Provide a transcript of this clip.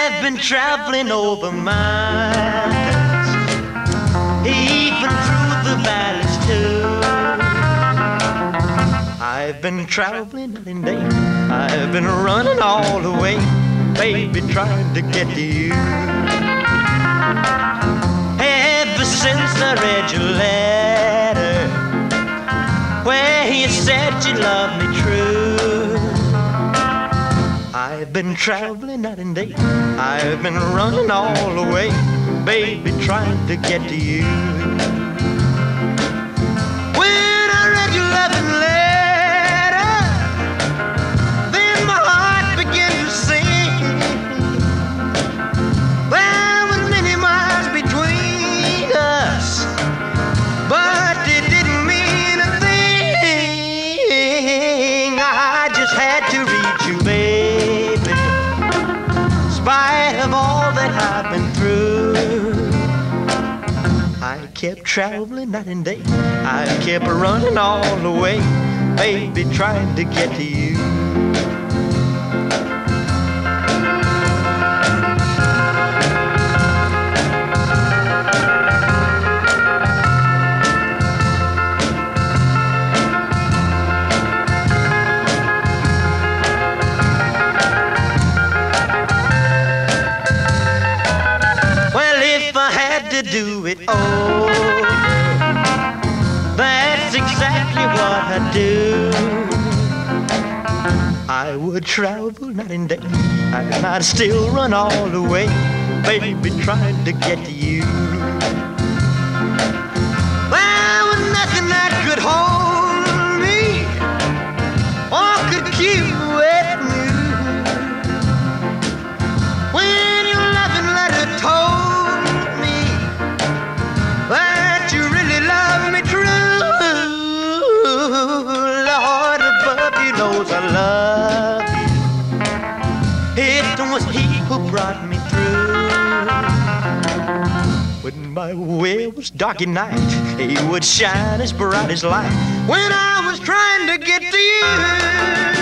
I've been traveling over mountains, even through the valleys too. I've been traveling night and day, I've been running all the way, baby, trying to get to you. Ever since I read your letter, where you said you loved me true, I've been traveling night and day, I've been running all the way, baby, trying to get to you. When I read your loving letter, then my heart began to sing. There were many miles between us, but it didn't mean a thing. I just had to reach you, baby, in spite of all that I've been through. I kept traveling night and day, I kept running all the way, baby, trying to get to you. To do it over, that's exactly what I'd do. I would travel night and day, and I'd still run all the way, baby, trying to get to you. There was nothing that could hold me or could keep with me. When your loving letter told that you really love me true, Lord above, you knows I love you. It was He who brought me through. When my way was dark at night, He would shine as bright as light when I was trying to get to you.